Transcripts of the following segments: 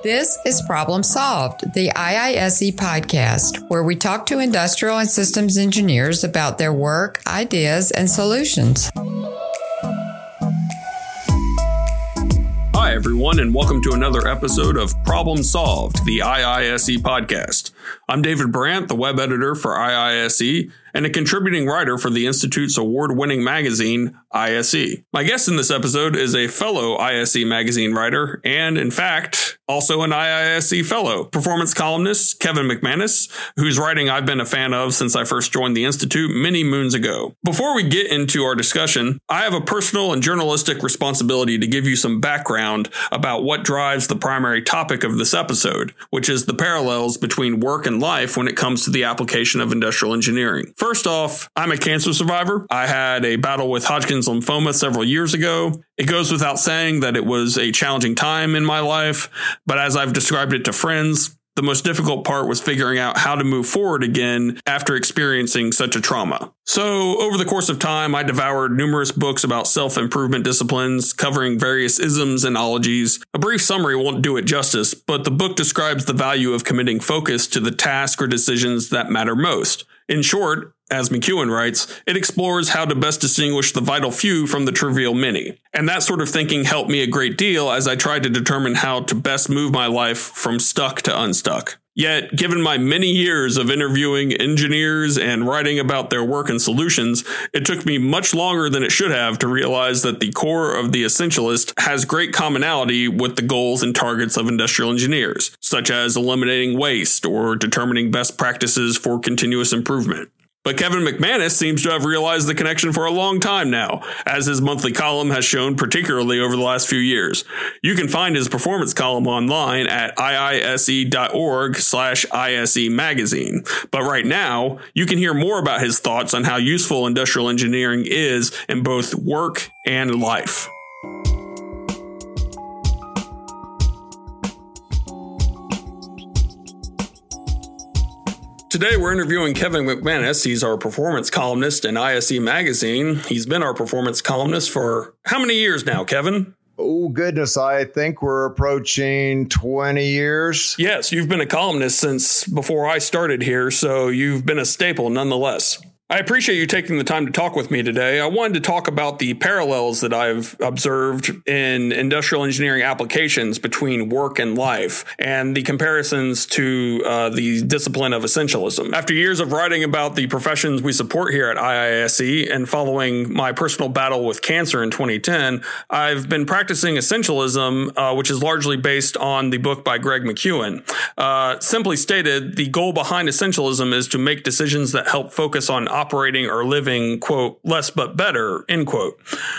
This is Problem Solved, the IISE podcast, where we talk to industrial and systems engineers about their work, ideas, and solutions. Hi, everyone, and welcome to another episode of Problem Solved, the IISE podcast. I'm David Brandt, the web editor for IISE, and a contributing writer for the Institute's award-winning magazine, ISE. My guest in this episode is a fellow ISE magazine writer, and in fact, also an IISE fellow, performance columnist Kevin McManus, whose writing I've been a fan of since I first joined the Institute many moons ago. Before we get into our discussion, I have a personal and journalistic responsibility to give you some background about what drives the primary topic of this episode, which is the parallels between work and life when it comes to the application of industrial engineering. First off, I'm a cancer survivor. I had a battle with Hodgkin's lymphoma several years ago. It goes without saying that it was a challenging time in my life, but as I've described it to friends, the most difficult part was figuring out how to move forward again after experiencing such a trauma. So, over the course of time, I devoured numerous books about self-improvement disciplines, covering various isms and ologies. A brief summary won't do it justice, but the book describes the value of committing focus to the task or decisions that matter most. In short, as McEwen writes, it explores how to best distinguish the vital few from the trivial many. And that sort of thinking helped me a great deal as I tried to determine how to best move my life from stuck to unstuck. Yet, given my many years of interviewing engineers and writing about their work and solutions, it took me much longer than it should have to realize that the core of the essentialist has great commonality with the goals and targets of industrial engineers, such as eliminating waste or determining best practices for continuous improvement. But Kevin McManus seems to have realized the connection for a long time now, as his monthly column has shown, particularly over the last few years. You can find his performance column online at iise.org/ISE magazine. But right now, you can hear more about his thoughts on how useful industrial engineering is in both work and life. Today, we're interviewing Kevin McManus. He's our performance columnist in ISE Magazine. He's been our performance columnist for how many years now, Kevin? Oh, goodness. I think we're approaching 20 years. Yes, you've been a columnist since before I started here, so you've been a staple nonetheless. I appreciate you taking the time to talk with me today. I wanted to talk about the parallels that I've observed in industrial engineering applications between work and life and the comparisons to the discipline of essentialism. After years of writing about the professions we support here at IISE and following my personal battle with cancer in 2010, I've been practicing essentialism, which is largely based on the book by Greg McEwen. Simply stated, the goal behind essentialism is to make decisions that help focus on operating or living, quote, less but better, end quote.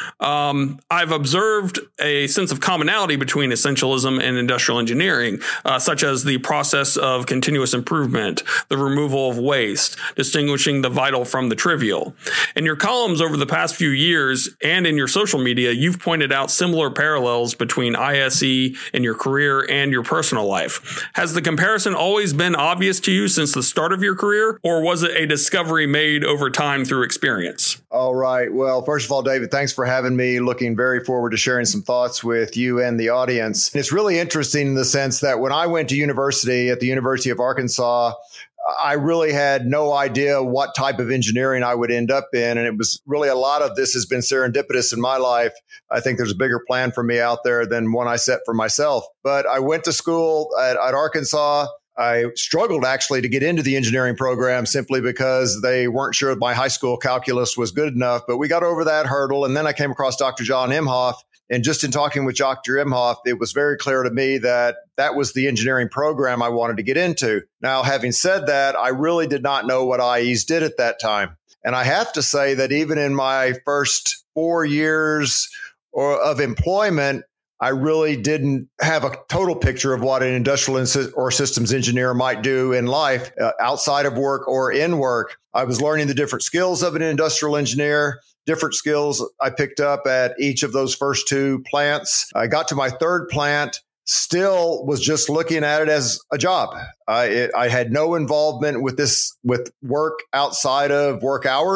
I've observed a sense of commonality between essentialism and industrial engineering, such as the process of continuous improvement, the removal of waste, distinguishing the vital from the trivial. In your columns over the past few years and in your social media, you've pointed out similar parallels between ISE and your career and your personal life. Has the comparison always been obvious to you since the start of your career, or was it a discovery made over time through experience? All right. Well, first of all, David, thanks for having me. Looking very forward to sharing some thoughts with you and the audience. And it's really interesting in the sense that when I went to university at the University of Arkansas, I really had no idea what type of engineering I would end up in. And it was really a lot of this has been serendipitous in my life. I think there's a bigger plan for me out there than one I set for myself. But I went to school at Arkansas. I struggled actually to get into the engineering program simply because they weren't sure my high school calculus was good enough. But we got over that hurdle. And then I came across Dr. John Imhoff. And just in talking with Dr. Imhoff, it was very clear to me that that was the engineering program I wanted to get into. Now, having said that, I really did not know what IEs did at that time. And I have to say that even in my first 4 years of employment, I really didn't have a total picture of what an industrial or systems engineer might do in life outside of work or in work. I was learning the different skills of an industrial engineer, different skills I picked up at each of those first two plants. I got to my third plant, still was just looking at it as a job. I had no involvement with work outside of work hours.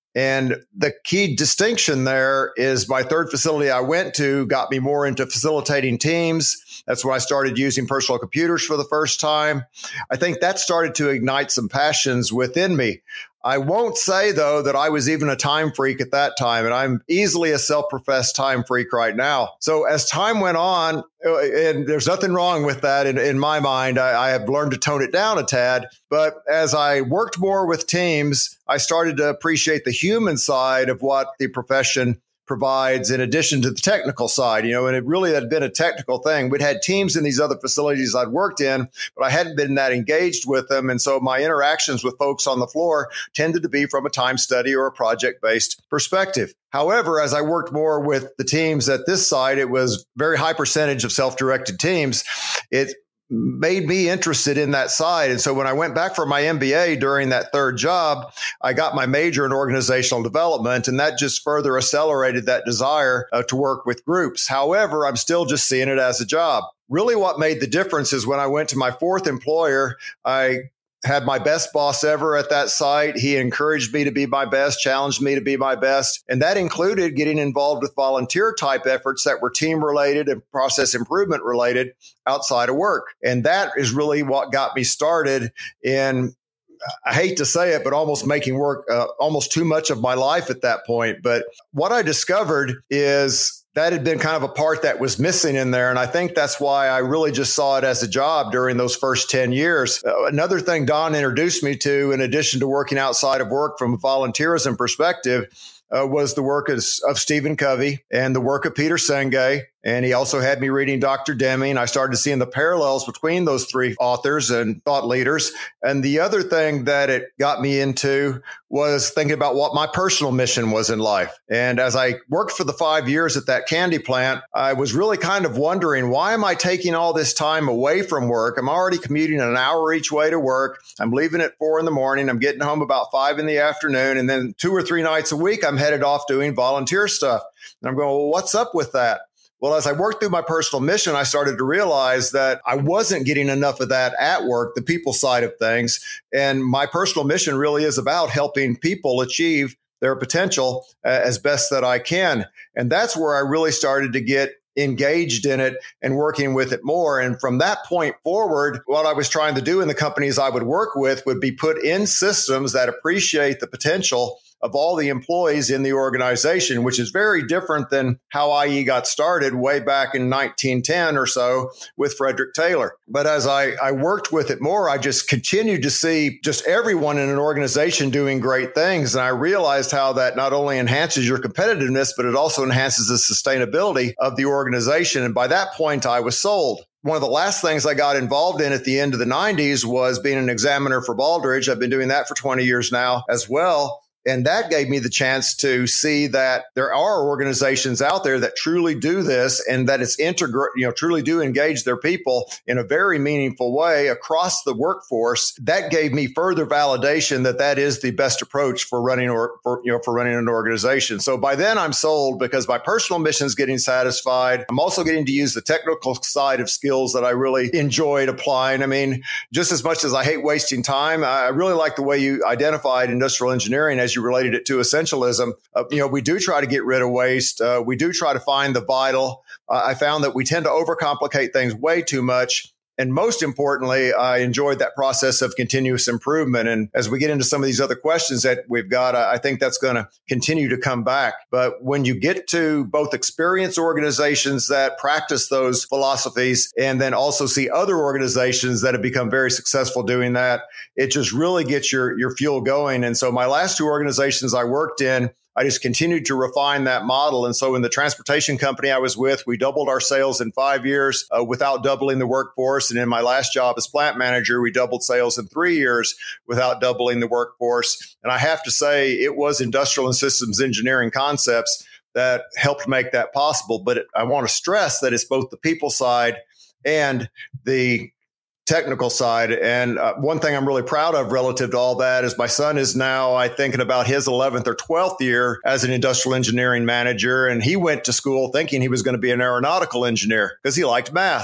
And the key distinction there is my third facility I went to got me more into facilitating teams. That's when I started using personal computers for the first time. I think that started to ignite some passions within me. I won't say, though, that I was even a time freak at that time, and I'm easily a self-professed time freak right now. So as time went on, and there's nothing wrong with that in my mind, I have learned to tone it down a tad. But as I worked more with teams, I started to appreciate the human side of what the profession provides in addition to the technical side, and it really had been a technical thing. We'd had teams in these other facilities I'd worked in, but I hadn't been that engaged with them. And so my interactions with folks on the floor tended to be from a time study or a project-based perspective. However, as I worked more with the teams at this side, it was very high percentage of self-directed teams. It made me interested in that side. And so when I went back for my MBA during that third job, I got my major in organizational development, and that just further accelerated that desire to work with groups. However, I'm still just seeing it as a job. Really what made the difference is when I went to my fourth employer, I had my best boss ever at that site. He encouraged me to be my best, challenged me to be my best. And that included getting involved with volunteer type efforts that were team related and process improvement related outside of work. And that is really what got me started in, I hate to say it, but almost making work almost too much of my life at that point. But what I discovered is that had been kind of a part that was missing in there. And I think that's why I really just saw it as a job during those first 10 years. Another thing Don introduced me to, in addition to working outside of work from a volunteerism perspective, was the work of Stephen Covey and the work of Peter Senge. And he also had me reading Dr. Deming. I started seeing the parallels between those three authors and thought leaders. And the other thing that it got me into was thinking about what my personal mission was in life. And as I worked for the 5 years at that candy plant, I was really kind of wondering, why am I taking all this time away from work? I'm already commuting an hour each way to work. I'm leaving at 4 a.m. I'm getting home about 5 p.m. And then 2 or 3 nights a week, I'm headed off doing volunteer stuff. And I'm going, well, what's up with that? Well, as I worked through my personal mission, I started to realize that I wasn't getting enough of that at work, the people side of things. And my personal mission really is about helping people achieve their potential as best that I can. And that's where I really started to get engaged in it and working with it more. And from that point forward, what I was trying to do in the companies I would work with would be put in systems that appreciate the potential of all the employees in the organization, which is very different than how IE got started way back in 1910 or so with Frederick Taylor. But as I worked with it more, I just continued to see just everyone in an organization doing great things. And I realized how that not only enhances your competitiveness, but it also enhances the sustainability of the organization. And by that point, I was sold. One of the last things I got involved in at the end of the 90s was being an examiner for Baldrige. I've been doing that for 20 years now as well. And that gave me the chance to see that there are organizations out there that truly do this and that it's truly do engage their people in a very meaningful way across the workforce. That gave me further validation that that is the best approach for running running an organization. So by then I'm sold because my personal mission is getting satisfied. I'm also getting to use the technical side of skills that I really enjoyed applying. I mean, just as much as I hate wasting time, I really like the way you identified industrial engineering as you related it to essentialism. We do try to get rid of waste. We do try to find the vital. I found that we tend to overcomplicate things way too much. And most importantly, I enjoyed that process of continuous improvement. And as we get into some of these other questions that we've got, I think that's going to continue to come back. But when you get to both experience organizations that practice those philosophies and then also see other organizations that have become very successful doing that, it just really gets your fuel going. And so my last two organizations I worked in, I just continued to refine that model. And so in the transportation company I was with, we doubled our sales in 5 years without doubling the workforce. And in my last job as plant manager, we doubled sales in 3 years without doubling the workforce. And I have to say it was industrial and systems engineering concepts that helped make that possible. But I want to stress that it's both the people side and the technical side. And one thing I'm really proud of relative to all that is my son is now, I think, in about his 11th or 12th year as an industrial engineering manager. And he went to school thinking he was going to be an aeronautical engineer because he liked math.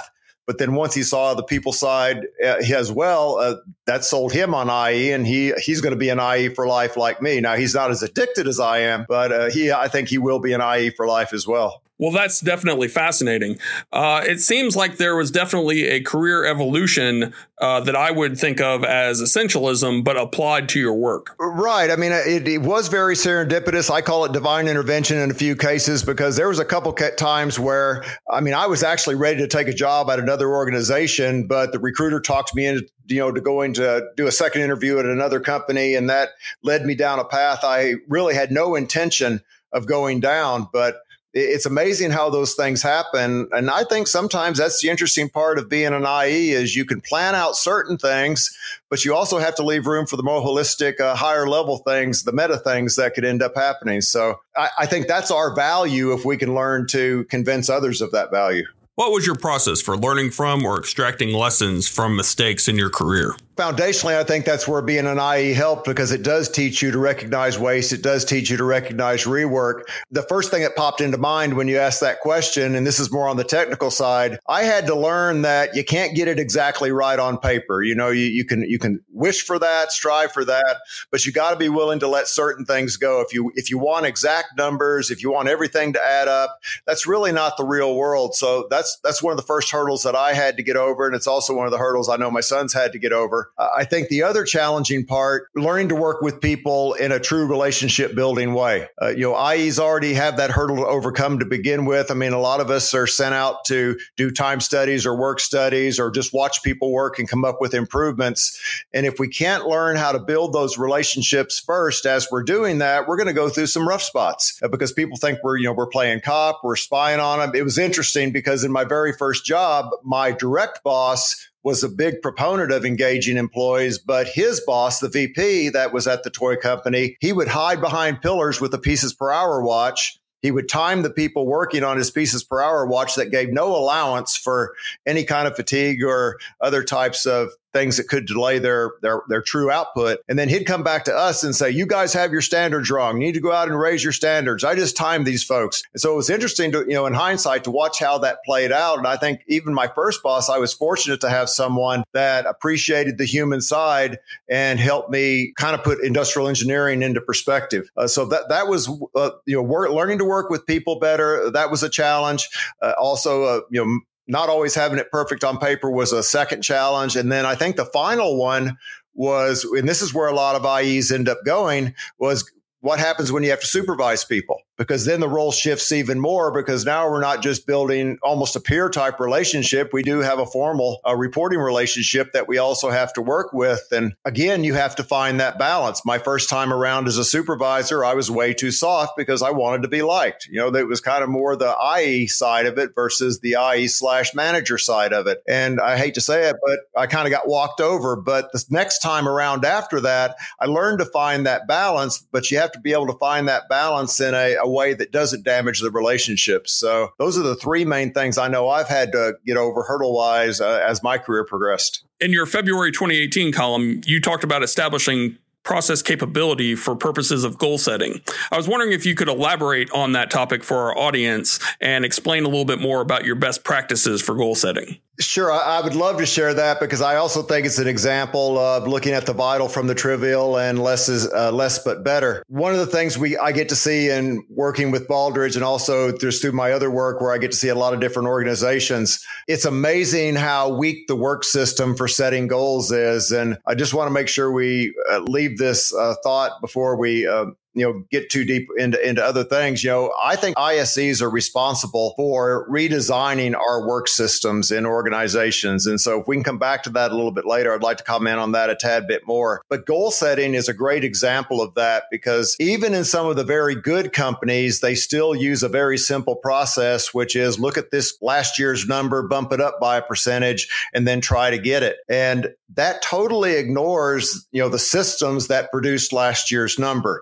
But then once he saw the people side as well, that sold him on IE, and he's going to be an IE for life like me. Now, he's not as addicted as I am, but I think he will be an IE for life as well. Well, that's definitely fascinating. It seems like there was definitely a career evolution that I would think of as essentialism, but applied to your work. Right. I mean, it was very serendipitous. I call it divine intervention in a few cases, because there was a couple times where, I mean, I was actually ready to take a job at another organization, but the recruiter talked me into, to going to do a second interview at another company. And that led me down a path I really had no intention of going down. But it's amazing how those things happen. And I think sometimes that's the interesting part of being an IE is you can plan out certain things, but you also have to leave room for the more holistic, higher level things, the meta things that could end up happening. So I think that's our value if we can learn to convince others of that value. What was your process for learning from or extracting lessons from mistakes in your career? Foundationally, I think that's where being an IE helped, because it does teach you to recognize waste. It does teach you to recognize rework. The first thing that popped into mind when you asked that question, and this is more on the technical side, I had to learn that you can't get it exactly right on paper. You can wish for that, strive for that, but you got to be willing to let certain things go. If you want exact numbers, if you want everything to add up, that's really not the real world. So that's one of the first hurdles that I had to get over, and it's also one of the hurdles I know my sons had to get over. I think the other challenging part, learning to work with people in a true relationship building way. IEs already have that hurdle to overcome to begin with. I mean, a lot of us are sent out to do time studies or work studies or just watch people work and come up with improvements. And if we can't learn how to build those relationships first as we're doing that, we're going to go through some rough spots because people think we're playing cop, we're spying on them. It was interesting because in my very first job, my direct boss was a big proponent of engaging employees, but his boss, the VP that was at the toy company, he would hide behind pillars with a pieces per hour watch. He would time the people working on his pieces per hour watch that gave no allowance for any kind of fatigue or other types of things that could delay their true output. And then he'd come back to us and say, you guys have your standards wrong. You need to go out and raise your standards. I just timed these folks. And so it was interesting to, in hindsight, to watch how that played out. And I think even my first boss, I was fortunate to have someone that appreciated the human side and helped me kind of put industrial engineering into perspective. So that was, learning to work with people better. That was a challenge. Not always having it perfect on paper was a second challenge. And then I think the final one was, and this is where a lot of IEs end up going, was what happens when you have to supervise people? Because then the role shifts even more, because now we're not just building almost a peer type relationship. We do have a formal reporting relationship that we also have to work with. And again, you have to find that balance. My first time around as a supervisor, I was way too soft because I wanted to be liked. That was kind of more the IE side of it versus the IE/manager side of it. And I hate to say it, but I kind of got walked over. But the next time around after that, I learned to find that balance, but you have to be able to find that balance in a way that doesn't damage the relationship. So those are the three main things I know I've had to get over hurdle-wise as my career progressed. In your February 2018 column, you talked about establishing process capability for purposes of goal setting. I was wondering if you could elaborate on that topic for our audience and explain a little bit more about your best practices for goal setting. Sure. I would love to share that because I also think it's an example of looking at the vital from the trivial and less is less but better. One of the things I get to see in working with Baldrige and also through my other work where I get to see a lot of different organizations, it's amazing how weak the work system for setting goals is. And I just want to make sure we leave this thought before we get too deep into other things. I think ISEs are responsible for redesigning our work systems in organizations. And so if we can come back to that a little bit later, I'd like to comment on that a tad bit more. But goal setting is a great example of that because even in some of the very good companies, they still use a very simple process, which is look at this last year's number, bump it up by a percentage, and then try to get it. And that totally ignores, the systems that produced last year's number. And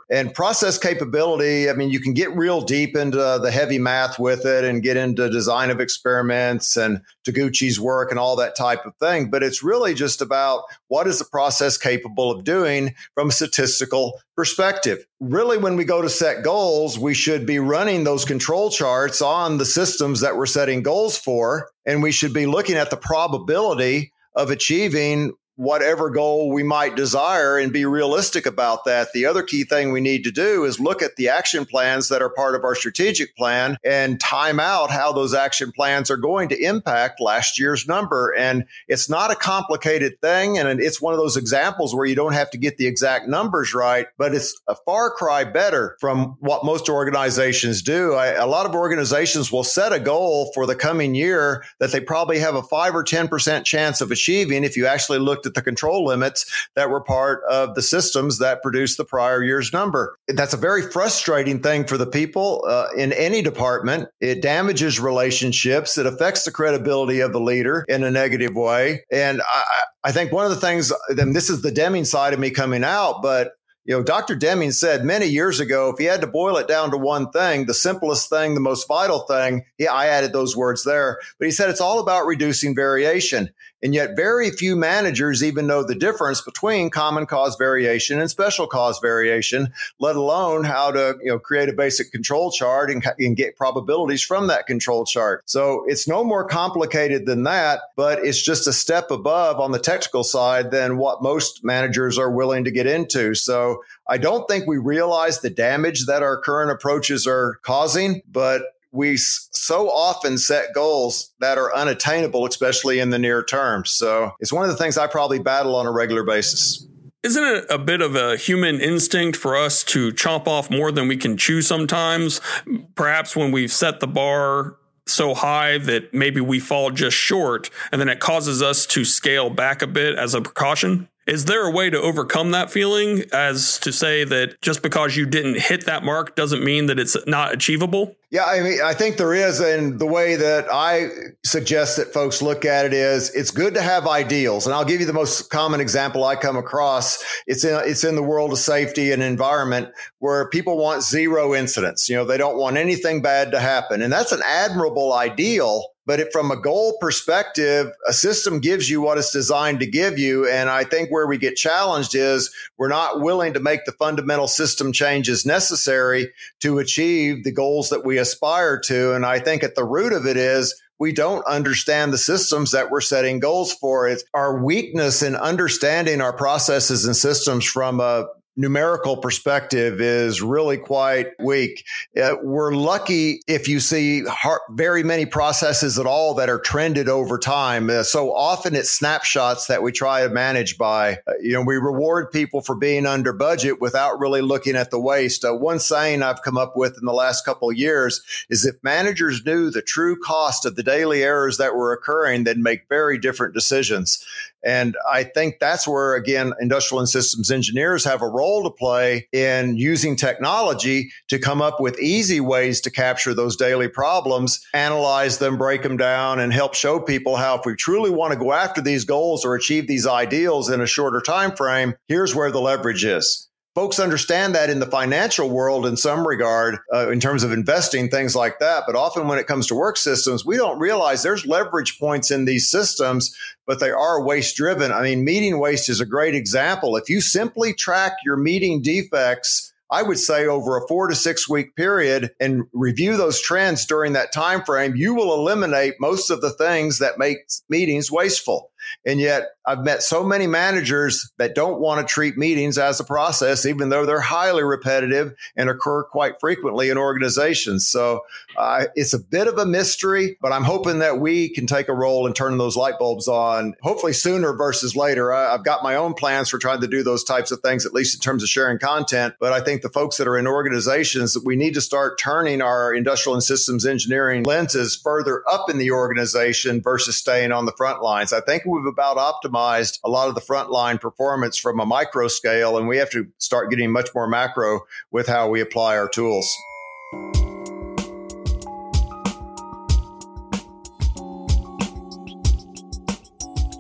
process capability, I mean, you can get real deep into the heavy math with it and get into design of experiments and Taguchi's work and all that type of thing. But it's really just about what is the process capable of doing from a statistical perspective. Really, when we go to set goals, we should be running those control charts on the systems that we're setting goals for, and we should be looking at the probability of achieving whatever goal we might desire and be realistic about that. The other key thing we need to do is look at the action plans that are part of our strategic plan and time out how those action plans are going to impact last year's number. And it's not a complicated thing. And it's one of those examples where you don't have to get the exact numbers right, but it's a far cry better from what most organizations do. A lot of organizations will set a goal for the coming year that they probably have a 5 or 10% chance of achieving if you actually look at the control limits that were part of the systems that produced the prior year's number. That's a very frustrating thing for the people in any department. It damages relationships. It affects the credibility of the leader in a negative way. And I think one of the things, and this is the Deming side of me coming out, but Dr. Deming said many years ago, if he had to boil it down to one thing, the simplest thing, the most vital thing, I added those words there, but he said it's all about reducing variation. And yet very few managers even know the difference between common cause variation and special cause variation, let alone how to create a basic control chart and get probabilities from that control chart. So it's no more complicated than that, but it's just a step above on the technical side than what most managers are willing to get into. So I don't think we realize the damage that our current approaches are causing, but we so often set goals that are unattainable, especially in the near term. So it's one of the things I probably battle on a regular basis. Isn't it a bit of a human instinct for us to chomp off more than we can chew sometimes? Perhaps when we've set the bar so high that maybe we fall just short, and then it causes us to scale back a bit as a precaution? Is there a way to overcome that feeling, as to say that just because you didn't hit that mark doesn't mean that it's not achievable? Yeah, I mean, I think there is. And the way that I suggest that folks look at it is it's good to have ideals. And I'll give you the most common example I come across. It's in the world of safety and environment where people want zero incidents. They don't want anything bad to happen. And that's an admirable ideal. But from a goal perspective, a system gives you what it's designed to give you. And I think where we get challenged is we're not willing to make the fundamental system changes necessary to achieve the goals that we aspire to. And I think at the root of it is we don't understand the systems that we're setting goals for. It's our weakness in understanding our processes and systems from a numerical perspective is really quite weak. We're lucky if you see very many processes at all that are trended over time. So often it's snapshots that we try to manage by. We reward people for being under budget without really looking at the waste. One saying I've come up with in the last couple of years is if managers knew the true cost of the daily errors that were occurring, they'd make very different decisions. And I think that's where, again, industrial and systems engineers have a role to play in using technology to come up with easy ways to capture those daily problems, analyze them, break them down, and help show people how if we truly want to go after these goals or achieve these ideals in a shorter time frame, here's where the leverage is. Folks understand that in the financial world in some regard, in terms of investing, things like that. But often when it comes to work systems, we don't realize there's leverage points in these systems, but they are waste driven. I mean, meeting waste is a great example. If you simply track your meeting defects, I would say over a 4 to 6 week period and review those trends during that time frame, you will eliminate most of the things that make meetings wasteful. And yet I've met so many managers that don't want to treat meetings as a process, even though they're highly repetitive and occur quite frequently in organizations. So it's a bit of a mystery, but I'm hoping that we can take a role in turning those light bulbs on, hopefully sooner versus later. I've got my own plans for trying to do those types of things, at least in terms of sharing content. But I think the folks that are in organizations, we need to start turning our industrial and systems engineering lenses further up in the organization versus staying on the front lines. I think we've about optimized a lot of the frontline performance from a micro scale, and we have to start getting much more macro with how we apply our tools.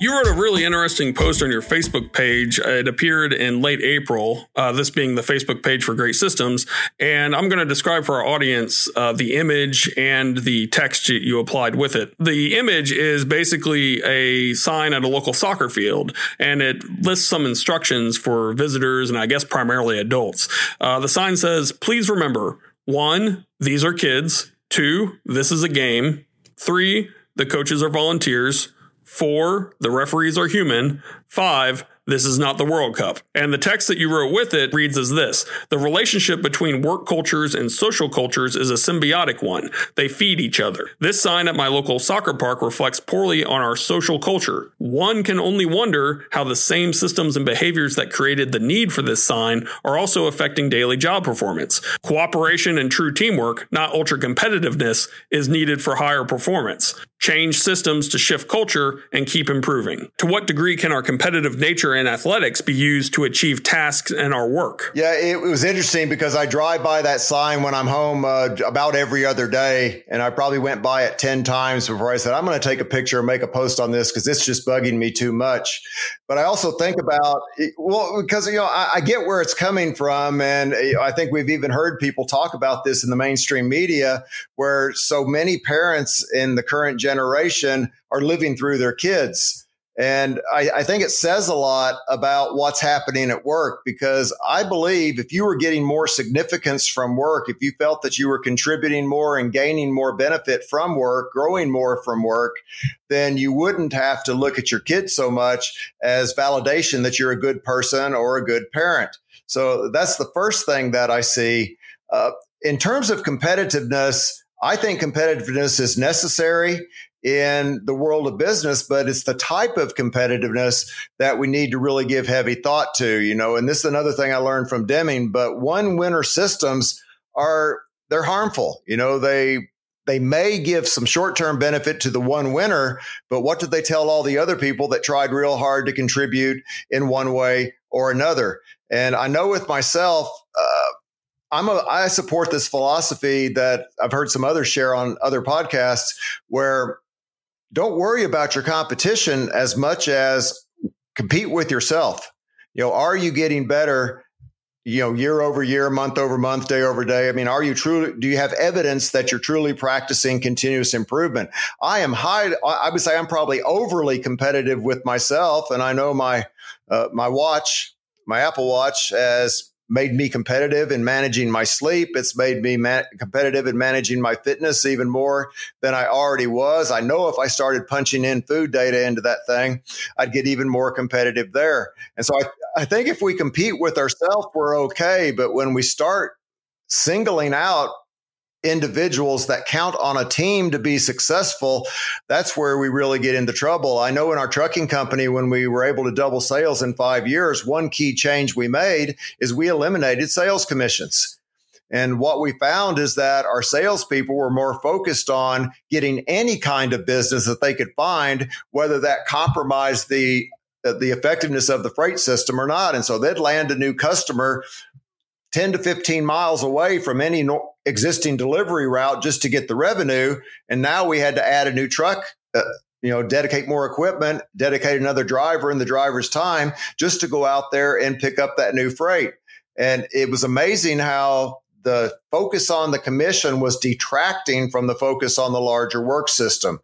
You wrote a really interesting post on your Facebook page. It appeared in late April, this being the Facebook page for Great Systems. And I'm going to describe for our audience the image and the text you applied with it. The image is basically a sign at a local soccer field, and it lists some instructions for visitors and I guess primarily adults. The sign says, please remember, 1, these are kids. 2, this is a game. 3, the coaches are volunteers. 4, the referees are human. 5, this is not the World Cup. And the text that you wrote with it reads as this: the relationship between work cultures and social cultures is a symbiotic one. They feed each other. This sign at my local soccer park reflects poorly on our social culture. One can only wonder how the same systems and behaviors that created the need for this sign are also affecting daily job performance. Cooperation and true teamwork, not ultra competitiveness, is needed for higher performance. Change systems to shift culture and keep improving. To what degree can our competitive nature in athletics be used to achieve tasks in our work? Yeah, it was interesting because I drive by that sign when I'm home about every other day. And I probably went by it 10 times before I said, I'm going to take a picture and make a post on this because it's just bugging me too much. But I also think about, because, I get where it's coming from. And I think we've even heard people talk about this in the mainstream media, where so many parents in the current generation are living through their kids. And I think it says a lot about what's happening at work, because I believe if you were getting more significance from work, if you felt that you were contributing more and gaining more benefit from work, growing more from work, then you wouldn't have to look at your kids so much as validation that you're a good person or a good parent. So that's the first thing that I see. In terms of competitiveness, I think competitiveness is necessary in the world of business, but it's the type of competitiveness that we need to really give heavy thought to, and this is another thing I learned from Deming, but one winner systems they're harmful. They may give some short-term benefit to the one winner, but what did they tell all the other people that tried real hard to contribute in one way or another? And I know with myself, I support this philosophy that I've heard some others share on other podcasts, where don't worry about your competition as much as compete with yourself. Are you getting better, year over year, month over month, day over day? I mean, do you have evidence that you're truly practicing continuous improvement? I would say I'm probably overly competitive with myself. And I know my Apple Watch has made me competitive in managing my sleep. It's made me competitive in managing my fitness even more than I already was. I know if I started punching in food data into that thing, I'd get even more competitive there. And so I think if we compete with ourselves, we're okay. But when we start singling out individuals that count on a team to be successful, that's where we really get into trouble. I know in our trucking company, when we were able to double sales in 5 years, one key change we made is we eliminated sales commissions. And what we found is that our salespeople were more focused on getting any kind of business that they could find, whether that compromised the effectiveness of the freight system or not. And so they'd land a new customer 10 to 15 miles away from any existing delivery route just to get the revenue. And now we had to add a new truck, dedicate more equipment, dedicate another driver in the driver's time just to go out there and pick up that new freight. And it was amazing how the focus on the commission was detracting from the focus on the larger work system.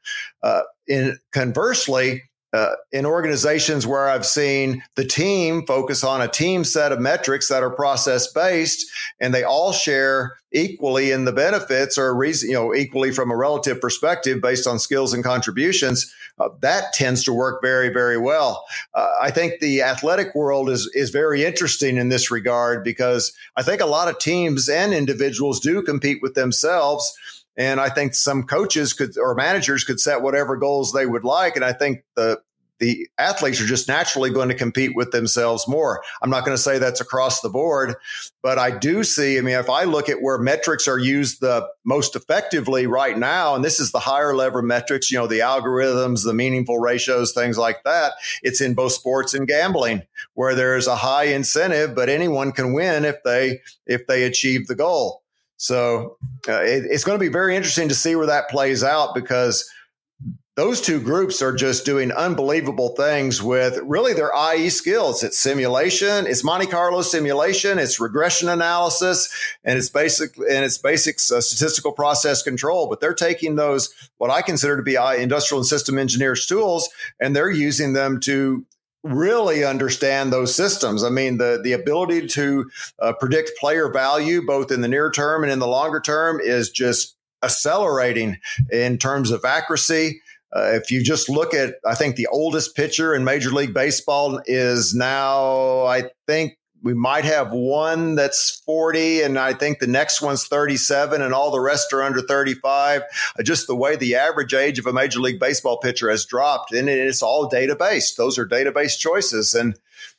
Conversely, in organizations where I've seen the team focus on a team set of metrics that are process-based, and they all share equally in the benefits, or equally from a relative perspective based on skills and contributions, that tends to work very, very well. I think the athletic world is very interesting in this regard, because I think a lot of teams and individuals do compete with themselves. And I think some coaches or managers could set whatever goals they would like. And I think the athletes are just naturally going to compete with themselves more. I'm not going to say that's across the board, but I do see, if I look at where metrics are used the most effectively right now, and this is the higher level metrics, the algorithms, the meaningful ratios, things like that, it's in both sports and gambling, where there's a high incentive, but anyone can win if they achieve the goal. So it's going to be very interesting to see where that plays out, because those two groups are just doing unbelievable things with really their IE skills. It's simulation, it's Monte Carlo simulation, it's regression analysis, and it's basic statistical process control. But they're taking those, what I consider to be industrial and system engineers tools, and they're using them to really understand those systems. I mean, the ability to predict player value, both in the near term and in the longer term, is just accelerating in terms of accuracy. If you just look at, I think the oldest pitcher in Major League Baseball is now, I think we might have one that's 40, and I think the next one's 37, and all the rest are under 35. Just the way the average age of a Major League Baseball pitcher has dropped, and it's all data-based. Those are data-based choices. And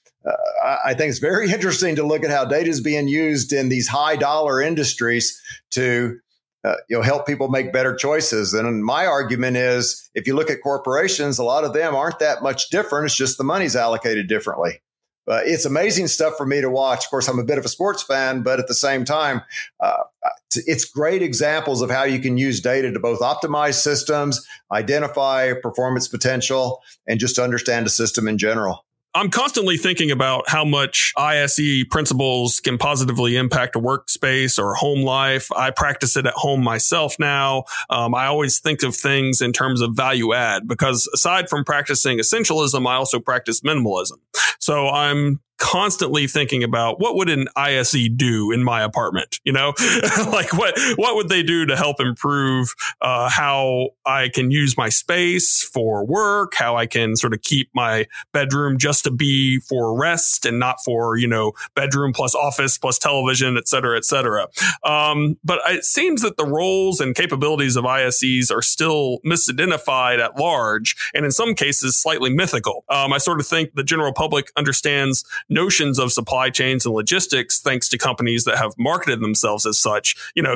I think it's very interesting to look at how data is being used in these high-dollar industries to help people make better choices. And my argument is, if you look at corporations, a lot of them aren't that much different. It's just the money's allocated differently. It's amazing stuff for me to watch. Of course, I'm a bit of a sports fan, but at the same time, it's great examples of how you can use data to both optimize systems, identify performance potential, and just understand a system in general. I'm constantly thinking about how much ISE principles can positively impact a workspace or home life. I practice it at home myself now. I always think of things in terms of value add, because aside from practicing essentialism, I also practice minimalism. So I'm constantly thinking about what would an ISE do in my apartment, like what would they do to help improve how I can use my space for work, how I can sort of keep my bedroom just to be for rest and not for, bedroom plus office plus television, et cetera, et cetera. But it seems that the roles and capabilities of ISEs are still misidentified at large, and in some cases slightly mythical. I sort of think the general public understands notions of supply chains and logistics thanks to companies that have marketed themselves as such,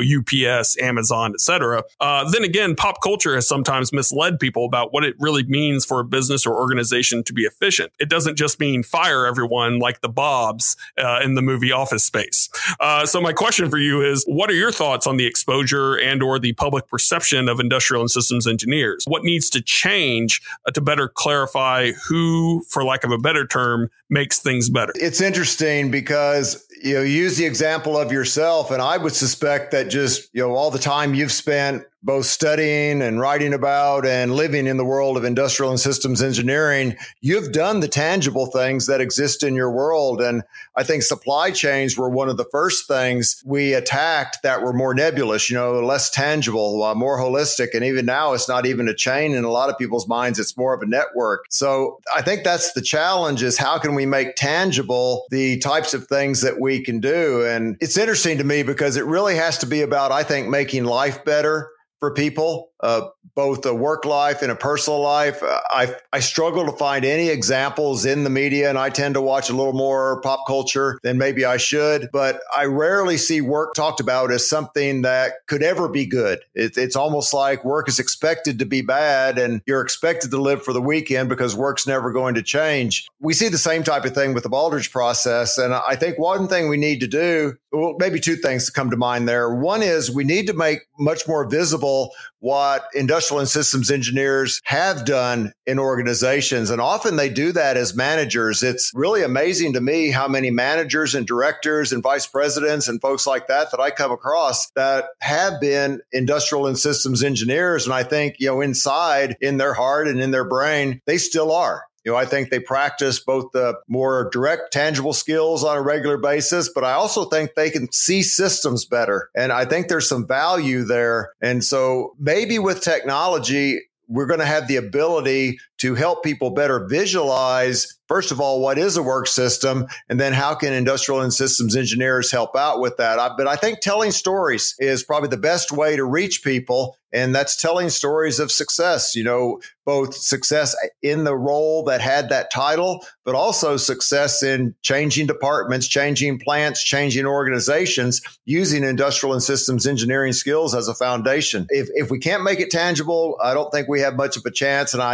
UPS, Amazon, et cetera. Then again, pop culture has sometimes misled people about what it really means for a business or organization to be efficient. It doesn't just mean fire everyone like the Bobs in the movie Office Space. So my question for you is, what are your thoughts on the exposure and or the public perception of industrial and systems engineers? What needs to change to better clarify who, for lack of a better term, makes things better? It's interesting because you use the example of yourself, and I would suspect that just all the time you've spent both studying and writing about and living in the world of industrial and systems engineering, you've done the tangible things that exist in your world. And I think supply chains were one of the first things we attacked that were more nebulous, less tangible, more holistic. And even now, it's not even a chain in a lot of people's minds. It's more of a network. So I think that's the challenge, is how can we make tangible the types of things that we can do? And it's interesting to me because it really has to be about, I think, making life better for people, both a work life and a personal life. I struggle to find any examples in the media, and I tend to watch a little more pop culture than maybe I should, but I rarely see work talked about as something that could ever be good. It's almost like work is expected to be bad, and you're expected to live for the weekend because work's never going to change. We see the same type of thing with the Baldrige process, and I think one thing we need to do, well, maybe two things to come to mind there. One is we need to make much more visible what industrial and systems engineers have done in organizations. And often they do that as managers. It's really amazing to me how many managers and directors and vice presidents and folks like that I come across that have been industrial and systems engineers. And I think, inside, in their heart and in their brain, they still are. I think they practice both the more direct, tangible skills on a regular basis, but I also think they can see systems better. And I think there's some value there. And so maybe with technology, we're going to have the ability to help people better visualize, first of all, what is a work system, and then how can industrial and systems engineers help out with that? But I think telling stories is probably the best way to reach people, and that's telling stories of success, both success in the role that had that title, but also success in changing departments, changing plants, changing organizations, using industrial and systems engineering skills as a foundation. If we can't make it tangible, I don't think we have much of a chance. And I know people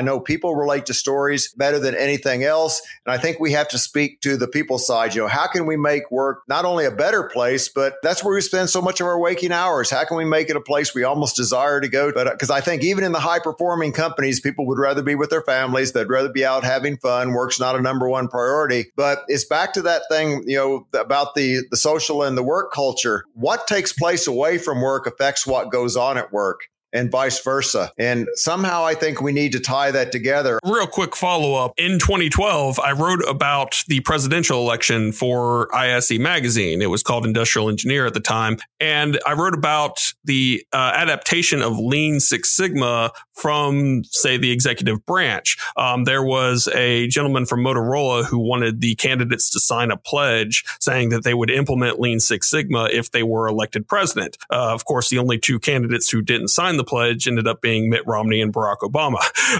people relate to stories better than anything else. And I think we have to speak to the people side. How can we make work not only a better place, but that's where we spend so much of our waking hours. How can we make it a place we almost desire to go? But because I think even in the high performing companies, people would rather be with their families. They'd rather be out having fun. Work's not a number one priority. But it's back to that thing, about the social and the work culture. What takes place away from work affects what goes on at work, and vice versa. And somehow I think we need to tie that together. Real quick follow-up. In 2012, I wrote about the presidential election for ISE magazine. It was called Industrial Engineer at the time. And I wrote about the adaptation of Lean Six Sigma from, say, the executive branch. There was a gentleman from Motorola who wanted the candidates to sign a pledge saying that they would implement Lean Six Sigma if they were elected president. Of course, the only two candidates who didn't sign the pledge ended up being Mitt Romney and Barack Obama.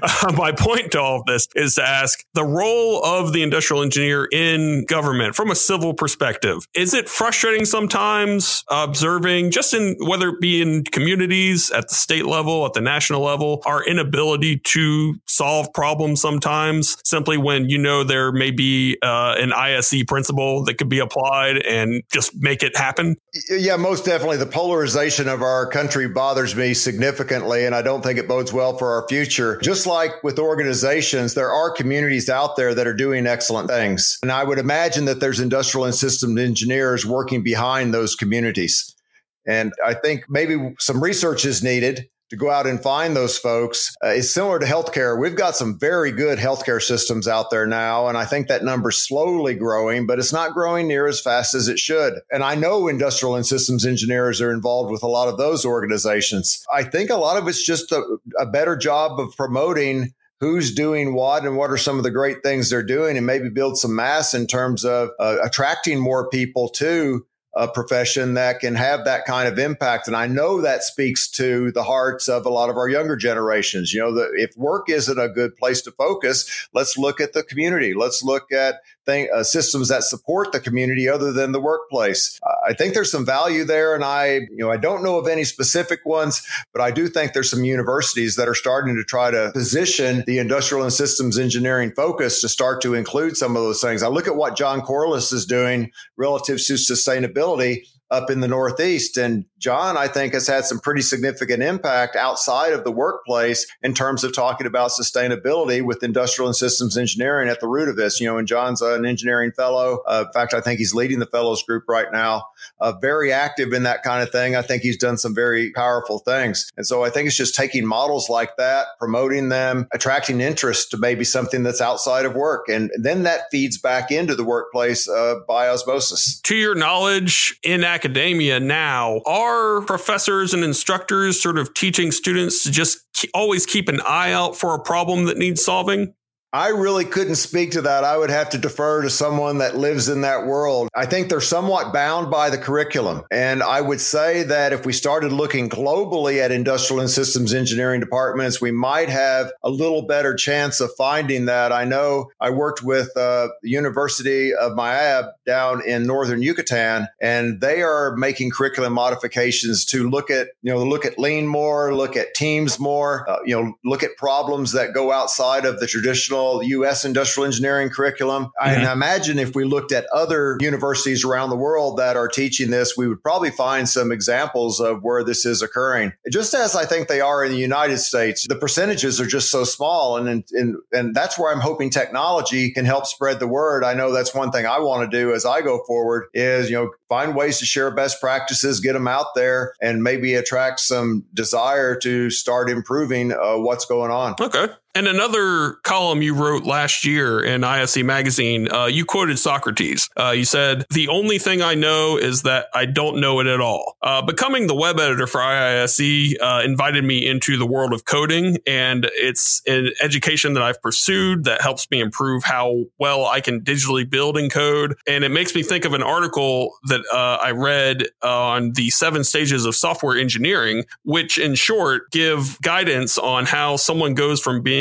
My point to all of this is to ask the role of the industrial engineer in government from a civil perspective. Is it frustrating sometimes observing, just in whether it be in communities at the state level, at the national level, our inability to solve problems sometimes simply when there may be an ISE principle that could be applied and just make it happen? Yeah, most definitely. The polarization of our country bothers me significantly, and I don't think it bodes well for our future. Just like with organizations, there are communities out there that are doing excellent things. And I would imagine that there's industrial and systems engineers working behind those communities. And I think maybe some research is needed to go out and find those folks. It's similar to healthcare. We've got some very good healthcare systems out there now, and I think that number's slowly growing, but it's not growing near as fast as it should. And I know industrial and systems engineers are involved with a lot of those organizations. I think a lot of it's just a better job of promoting who's doing what and what are some of the great things they're doing, and maybe build some mass in terms of attracting more people to a profession that can have that kind of impact. And I know that speaks to the hearts of a lot of our younger generations. If work isn't a good place to focus, let's look at the community. Let's look at systems that support the community other than the workplace. I think there's some value there. And I don't know of any specific ones, but I do think there's some universities that are starting to try to position the industrial and systems engineering focus to start to include some of those things. I look at what John Corliss is doing relative to sustainability up in the Northeast. And John, I think, has had some pretty significant impact outside of the workplace in terms of talking about sustainability with industrial and systems engineering at the root of this. And John's an engineering fellow. In fact, I think he's leading the fellows group right now, very active in that kind of thing. I think he's done some very powerful things. And so I think it's just taking models like that, promoting them, attracting interest to maybe something that's outside of work. And then that feeds back into the workplace by osmosis. To your knowledge, in academia now, are professors and instructors sort of teaching students to just always keep an eye out for a problem that needs solving? I really couldn't speak to that. I would have to defer to someone that lives in that world. I think they're somewhat bound by the curriculum. And I would say that if we started looking globally at industrial and systems engineering departments, we might have a little better chance of finding that. I know I worked with the University of Mayab down in northern Yucatan, and they are making curriculum modifications to look at lean more, look at teams more, look at problems that go outside of the traditional U.S. industrial engineering curriculum. Mm-hmm. I imagine if we looked at other universities around the world that are teaching this, we would probably find some examples of where this is occurring. Just as I think they are in the United States, the percentages are just so small. And that's where I'm hoping technology can help spread the word. I know that's one thing I want to do as I go forward is, find ways to share best practices, get them out there, and maybe attract some desire to start improving what's going on. Okay. And another column you wrote last year in ISE magazine, you quoted Socrates. You said, "The only thing I know is that I don't know it at all." Becoming the web editor for IISE invited me into the world of coding, and it's an education that I've pursued that helps me improve how well I can digitally build and code. And it makes me think of an article that I read on the 7 stages of software engineering, which in short give guidance on how someone goes from being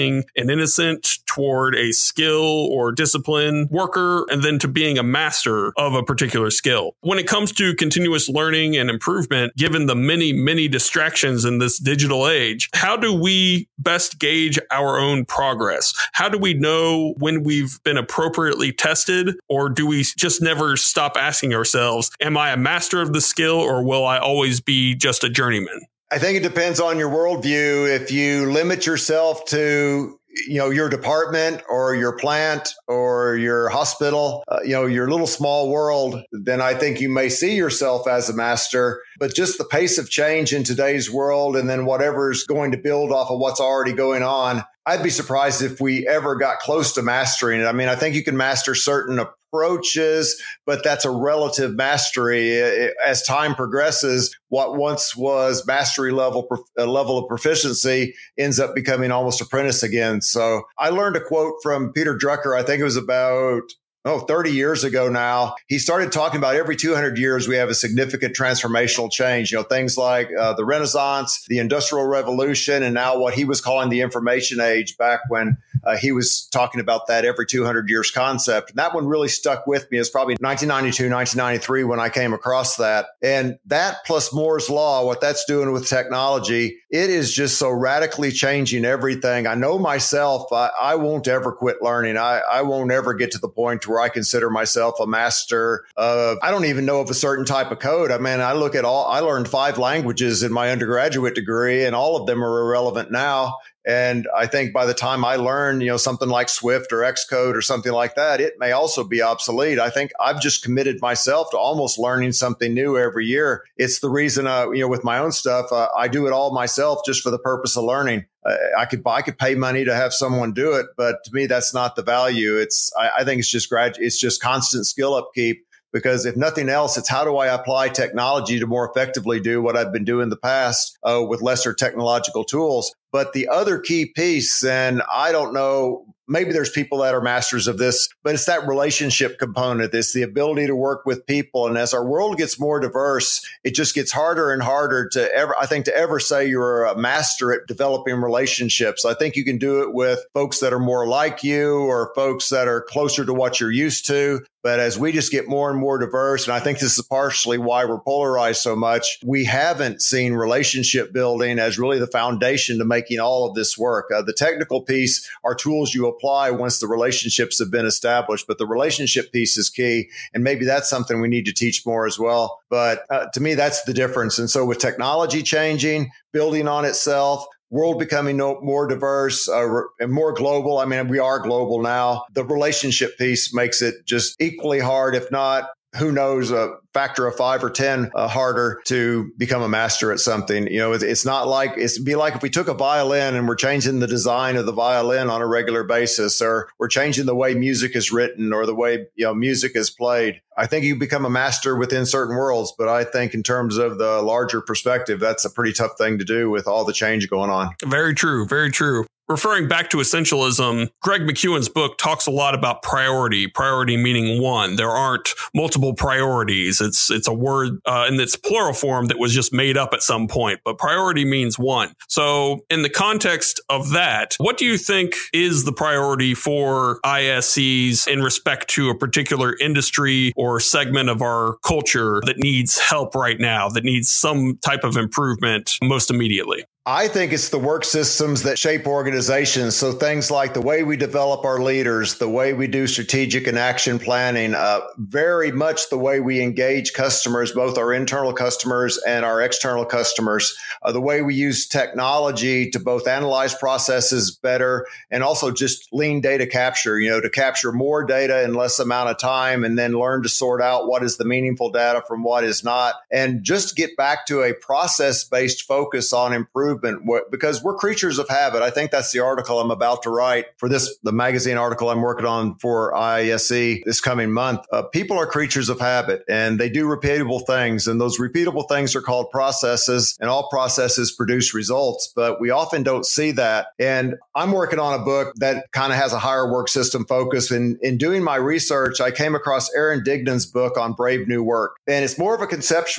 being an innocent toward a skill or discipline worker, and then to being a master of a particular skill. When it comes to continuous learning and improvement, given the many distractions in this digital age, how do we best gauge our own progress? How do we know when we've been appropriately tested, or do we just never stop asking ourselves, am I a master of the skill, or will I always be just a journeyman? I think it depends on your worldview. If you limit yourself to your department or your plant or your hospital, your little small world, then I think you may see yourself as a master. But just the pace of change in today's world, and then whatever's going to build off of what's already going on, I'd be surprised if we ever got close to mastering it. I mean, I think you can master certain approaches, but that's a relative mastery. As time progresses, what once was mastery level of proficiency ends up becoming almost apprentice again. So I learned a quote from Peter Drucker. I think it was about 30 years ago now. He started talking about every 200 years, we have a significant transformational change, things like the Renaissance, the Industrial Revolution, and now what he was calling the information age back when he was talking about that every 200 years concept. And that one really stuck with me. It's probably 1992, 1993 when I came across that. And that plus Moore's Law, what that's doing with technology, it is just so radically changing everything. I know myself, I won't ever quit learning. I won't ever get to the point where I consider myself a master of, I don't even know of a certain type of code. I mean, I learned 5 languages in my undergraduate degree, and all of them are irrelevant now. And I think by the time I learn, something like Swift or Xcode or something like that, it may also be obsolete. I think I've just committed myself to almost learning something new every year. It's the reason, with my own stuff, I do it all myself just for the purpose of learning. I could pay money to have someone do it, but to me, that's not the value. I think it's just constant skill upkeep. Because if nothing else, it's how do I apply technology to more effectively do what I've been doing in the past with lesser technological tools. But the other key piece, and I don't know, maybe there's people that are masters of this, but it's that relationship component. It's the ability to work with people. And as our world gets more diverse, it just gets harder and harder to ever say you're a master at developing relationships. I think you can do it with folks that are more like you or folks that are closer to what you're used to. But as we just get more and more diverse, and I think this is partially why we're polarized so much, we haven't seen relationship building as really the foundation to making all of this work. The technical piece are tools you apply once the relationships have been established, but the relationship piece is key. And maybe that's something we need to teach more as well. But to me, that's the difference. And so with technology changing, building on itself, world becoming more diverse and more global. I mean, we are global now. The relationship piece makes it just equally hard, if not, who knows, a factor of 5 or 10 harder to become a master at something. It's not like, it'd be like if we took a violin and we're changing the design of the violin on a regular basis, or we're changing the way music is written or the way, music is played. I think you become a master within certain worlds, but I think in terms of the larger perspective, that's a pretty tough thing to do with all the change going on. Very true. Very true. Referring back to essentialism, Greg McKeown's book talks a lot about priority meaning one. There aren't multiple priorities. It's a word in its plural form that was just made up at some point, but priority means one. So in the context of that, what do you think is the priority for ISCs in respect to a particular industry or segment of our culture that needs help right now, that needs some type of improvement most immediately? I think it's the work systems that shape organizations. So things like the way we develop our leaders, the way we do strategic and action planning, very much the way we engage customers, both our internal customers and our external customers, the way we use technology to both analyze processes better and also just lean data capture, to capture more data in less amount of time and then learn to sort out what is the meaningful data from what is not. And just get back to a process-based focus on improvement. Because we're creatures of habit. I think that's the article I'm about to write for the magazine article I'm working on for IISE this coming month. People are creatures of habit and they do repeatable things. And those repeatable things are called processes, and all processes produce results, but we often don't see that. And I'm working on a book that kind of has a higher work system focus. And in doing my research, I came across Aaron Dignan's book on Brave New Work. And it's more of a conceptual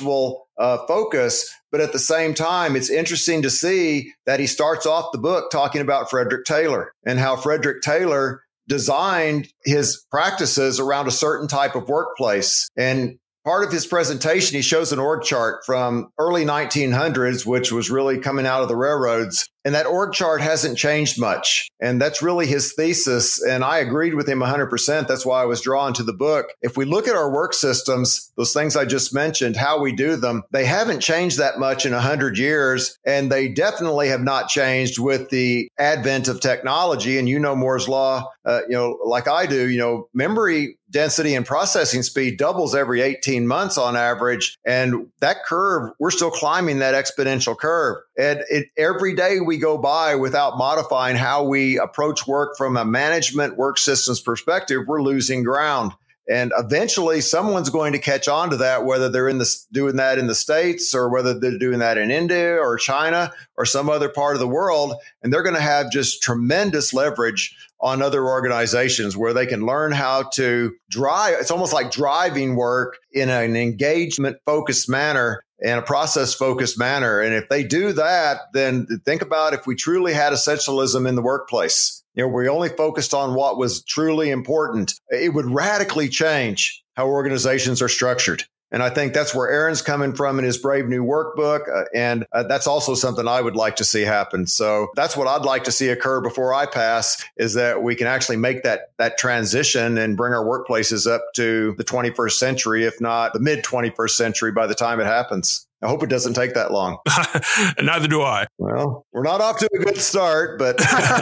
focus. But at the same time, it's interesting to see that he starts off the book talking about Frederick Taylor and how Frederick Taylor designed his practices around a certain type of workplace. And part of his presentation, he shows an org chart from early 1900s, which was really coming out of the railroads. And that org chart hasn't changed much. And that's really his thesis. And I agreed with him 100%. That's why I was drawn to the book. If we look at our work systems, those things I just mentioned, how we do them, they haven't changed that much in 100 years. And they definitely have not changed with the advent of technology. And you know Moore's law, like I do, memory density and processing speed doubles every 18 months on average. And that curve, we're still climbing that exponential curve. And every day we go by without modifying how we approach work from a management work systems perspective, we're losing ground. And eventually someone's going to catch on to that, whether they're doing that in the States or whether they're doing that in India or China or some other part of the world. And they're going to have just tremendous leverage on other organizations where they can learn how to drive. It's almost like driving work in an engagement focused manner and a process focused manner. And if they do that, then think about if we truly had essentialism in the workplace. We only focused on what was truly important. It would radically change how organizations are structured. And I think that's where Aaron's coming from in his Brave New Workbook. And that's also something I would like to see happen. So that's what I'd like to see occur before I pass, is that we can actually make that transition and bring our workplaces up to the 21st century, if not the mid 21st century by the time it happens. I hope it doesn't take that long. Neither do I. Well, we're not off to a good start, but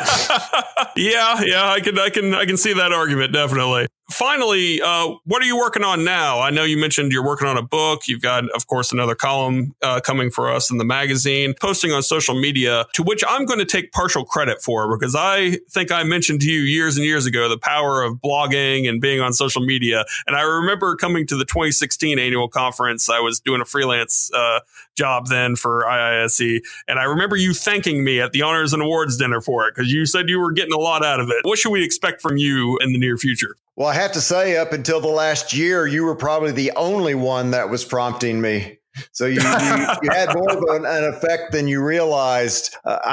yeah, I can see that argument, definitely. Finally, what are you working on now? I know you mentioned you're working on a book. You've got, of course, another column coming for us in the magazine, posting on social media, to which I'm going to take partial credit for, because I think I mentioned to you years and years ago the power of blogging and being on social media. And I remember coming to the 2016 annual conference. I was doing a freelance job then for IISE. And I remember you thanking me at the Honors and Awards dinner for it, because you said you were getting a lot out of it. What should we expect from you in the near future? Well, I have to say, up until the last year, you were probably the only one that was prompting me. So you had more of an effect than you realized.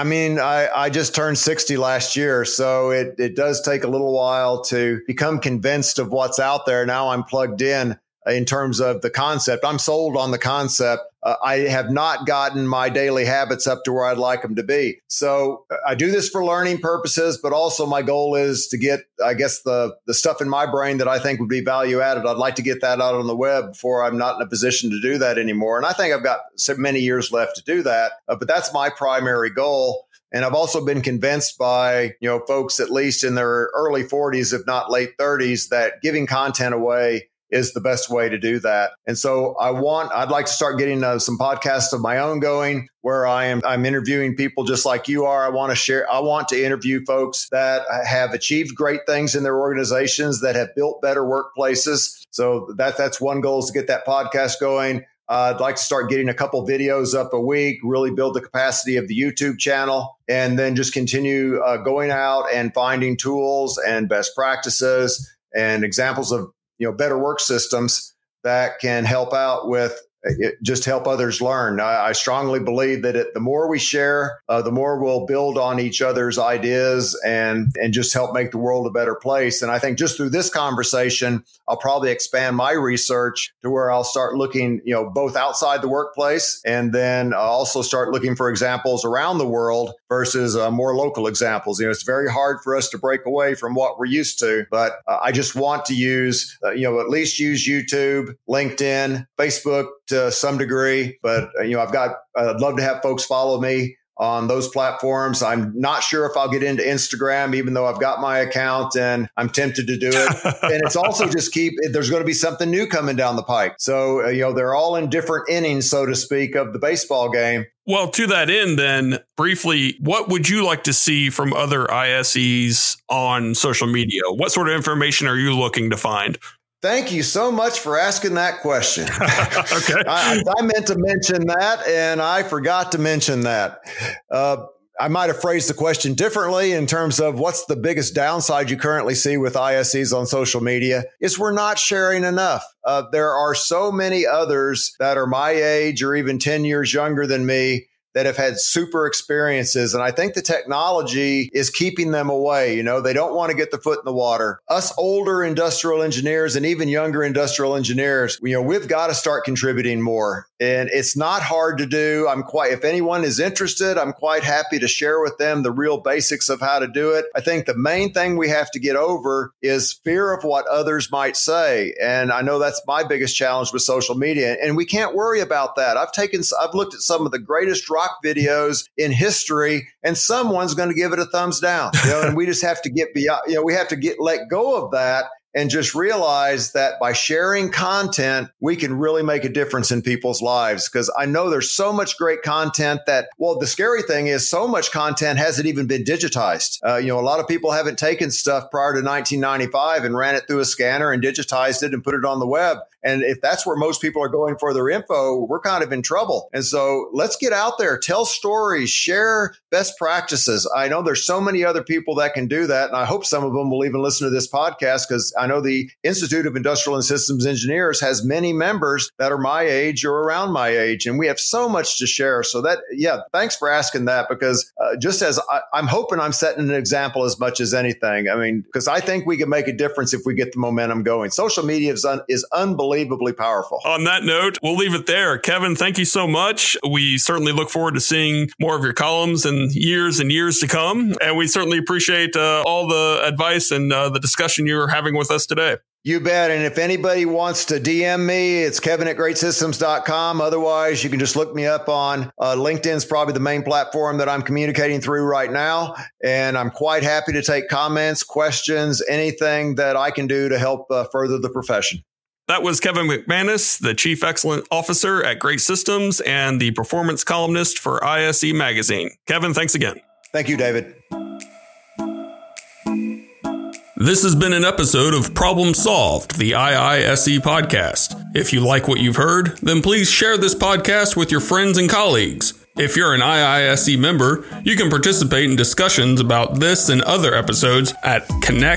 I just turned 60 last year, so it does take a little while to become convinced of what's out there. Now I'm plugged in terms of the concept. I'm sold on the concept. I have not gotten my daily habits up to where I'd like them to be. So I do this for learning purposes, but also my goal is to get, I guess, the stuff in my brain that I think would be value added. I'd like to get that out on the web before I'm not in a position to do that anymore. And I think I've got so many years left to do that. But that's my primary goal. And I've also been convinced by, folks at least in their early 40s, if not late 30s, that giving content away is the best way to do that. And so I'd like to start getting some podcasts of my own going where I'm interviewing people just like you are. I want to interview folks that have achieved great things in their organizations, that have built better workplaces. So that's one goal, is to get that podcast going. I'd like to start getting a couple videos up a week, really build the capacity of the YouTube channel, and then just continue going out and finding tools and best practices and examples of better work systems that can help out with just help others learn. I strongly believe that the more we share, the more we'll build on each other's ideas and just help make the world a better place. And I think just through this conversation, I'll probably expand my research to where I'll start looking, both outside the workplace, and then also start looking for examples around the world versus more local examples. It's very hard for us to break away from what we're used to, but I just want to use, at least use YouTube, LinkedIn, Facebook to some degree. But, I'd love to have folks follow me on those platforms. I'm not sure if I'll get into Instagram, even though I've got my account and I'm tempted to do it. And it's also there's going to be something new coming down the pike. So, they're all in different innings, so to speak, of the baseball game. Well, to that end, then, briefly, what would you like to see from other ISEs on social media? What sort of information are you looking to find? Thank you so much for asking that question. Okay. I meant to mention that, and I forgot to mention that. I might have phrased the question differently in terms of what's the biggest downside you currently see with ISEs on social media is we're not sharing enough. There are so many others that are my age or even 10 years younger than me that have had super experiences. And I think the technology is keeping them away. You know, they don't want to get the foot in the water. Us older industrial engineers and even younger industrial engineers, you know, we've got to start contributing more. And it's not hard to do. If anyone is interested, I'm quite happy to share with them the real basics of how to do it. I think the main thing we have to get over is fear of what others might say. And I know that's my biggest challenge with social media. And we can't worry about that. I've looked at some of the greatest rock videos in history, and someone's going to give it a thumbs down. You know, and we just have to get beyond, you know, we have to let go of that and just realize that by sharing content, we can really make a difference in people's lives. Because I know there's so much great content that, well, the scary thing is so much content hasn't even been digitized. You know, a lot of people haven't taken stuff prior to 1995 and ran it through a scanner and digitized it and put it on the web. And if that's where most people are going for their info, we're kind of in trouble. And so let's get out there, tell stories, share best practices. I know there's so many other people that can do that. And I hope some of them will even listen to this podcast, because I know the Institute of Industrial and Systems Engineers has many members that are my age or around my age. And we have so much to share. So thanks for asking that, because just as I'm hoping I'm setting an example as much as anything. I mean, because I think we can make a difference if we get the momentum going. Social media is unbelievably powerful. On that note, we'll leave it there. Kevin, thank you so much. We certainly look forward to seeing more of your columns in years and years to come. And we certainly appreciate all the advice and the discussion you're having with us today. You bet. And if anybody wants to DM me, it's kevin@greatsystems.com. Otherwise, you can just look me up on LinkedIn's probably the main platform that I'm communicating through right now. And I'm quite happy to take comments, questions, anything that I can do to help further the profession. That was Kevin McManus, the Chief Excellence Officer at Great Systems and the performance columnist for ISE Magazine. Kevin, thanks again. Thank you, David. This has been an episode of Problem Solved, the IISE podcast. If you like what you've heard, then please share this podcast with your friends and colleagues. If you're an IISE member, you can participate in discussions about this and other episodes at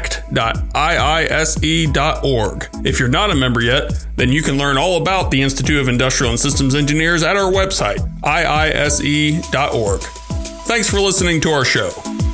connect.iise.org. If you're not a member yet, then you can learn all about the Institute of Industrial and Systems Engineers at our website, iise.org. Thanks for listening to our show.